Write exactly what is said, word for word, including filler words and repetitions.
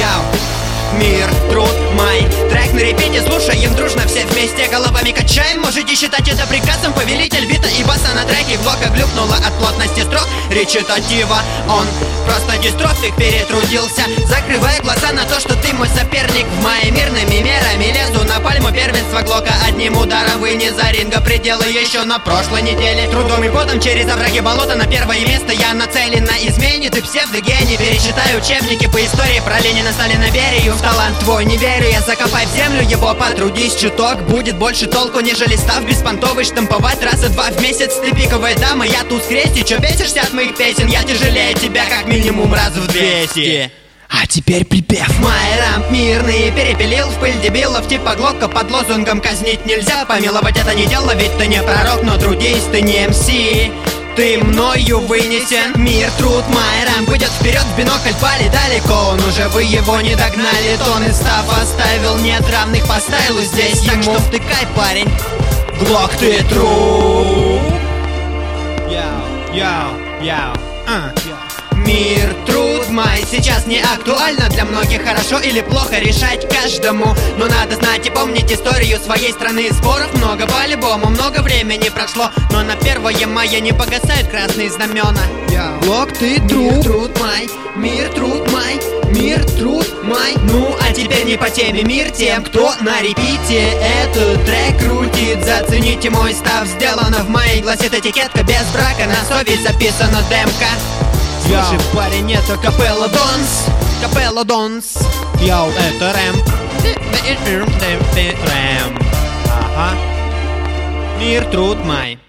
Яу. Мир, труд, май. Трек на репите, слушаем дружно все вместе, головами качаем. Можете считать это приказом. Повелитель бита и баса на треке. Глока глюкнула от плотности строк речитатива. Он просто дистрофик перетрудился, закрывая глаза на то, что ты мой соперник. В мае мирными мерами лезу на пальму первенства Глока. Одним ударом вынес за ринга пределы еще на прошлой неделе. Трудом и потом через овраги болота на первое место я нацелен на измене. Ты псевдогений. Перечитай учебники по истории про Ленина, Сталина, Берию. В талант твой не верю я, закопай в землю его. Потрудись чуток, будет больше толку, нежели став беспонтовый штамповать раза два в месяц. Ты пиковая дама, я туз крести. Чё бесишься от моих песен? Я тяжелее тебя как минимум раз в двести. А теперь припев. Мой рамп мирный перепилил в пыль дебилов типа Глока. Под лозунгом казнить нельзя, помиловать это не дело, ведь ты не пророк, но трудись, ты не эм си. Ты мною вынесен, мир, труд, мой рамп идет вперед, в бинокль пали далеко. Он уже вы его не догнали, тон и став оставил, нет равных по стайлу здесь. Так ему. Что втыкай, парень, Глок, ты труп. Яу, яу, яу, а. Мир, труд, май, сейчас не актуально. Для многих хорошо или плохо решать каждому. Но надо знать и помнить историю своей страны. Споров много по-любому, много времени прошло, но на первое мая не погасают красные знамена. Глок, ты труд. Мир, труд, май, мир, труд, май, мир, труд, май. Ну, а теперь не по теме, мир тем, кто на репите этот трек крутит. Зацените мой став, сделано в мае, гласит этикетка. Без брака на совесть записана демка. Слушай, парень, это Капелла Донс. Капелла Донс. Йоу, это рэмп. Рэмп. Ага. Мир, труд, май.